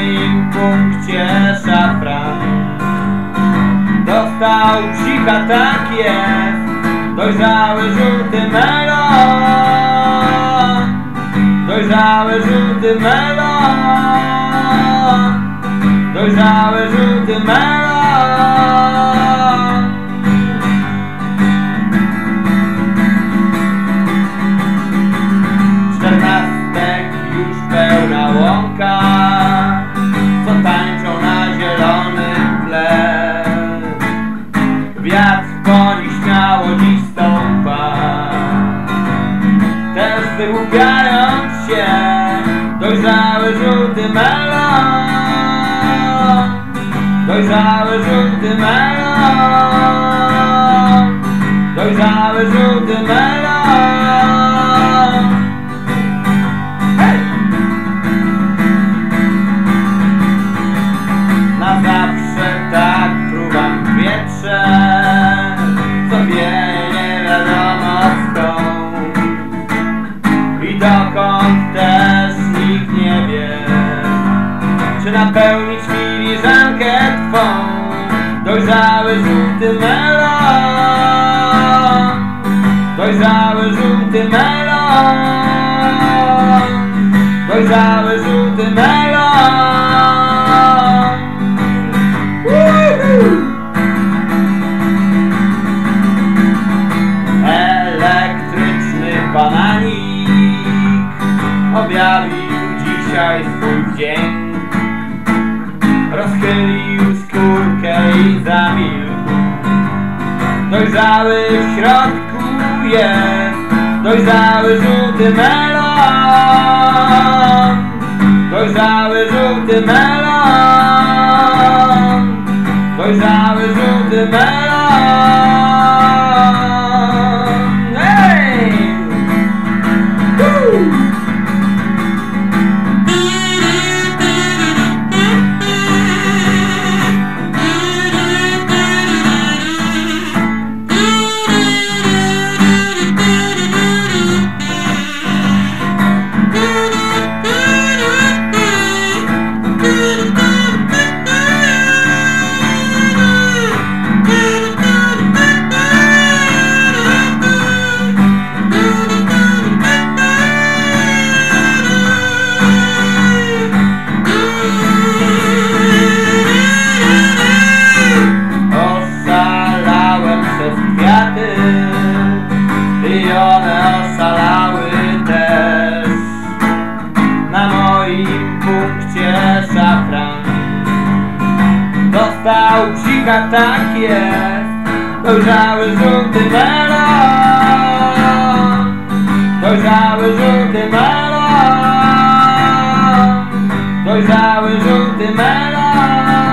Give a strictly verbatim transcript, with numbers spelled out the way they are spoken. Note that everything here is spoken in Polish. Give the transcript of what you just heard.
moim punkcie szafran. Dostał psika, tak jest, dojrzały żółty melon, dojrzały żółty melon, dojrzały żółty melon. Czternastek już pełna łąka, co tańczą na zielonym tle. Wiatr po nich śmiało dziś stąpa, też wygłupiając się. Dojrzały żółty melon, dojrzały żółty melon, dojrzały żółty melon. Hej! Na zawsze tak fruwam w wietrze, co wieje nie wiadomo skąd i dokąd też nikt nie wie, czy napełnić filiżankę twą. Dojrzały żółty melon, dojrzały żółty melon, dojrzały żółty melon. Woohoo! Elektryczny bananik objawił dzisiaj swój wdzięk. Rozchylił skórkę i zamilkł. Dojrzały w środku jest, dojrzały żółty melon, dojrzały żółty melon, dojrzały żółty melon. Hey! Woo! I one oszalały też. Na moim punkcie szafran dostał psika, tak jest, dojrzały żółty melon, dojrzały żółty melon, dojrzały żółty melon.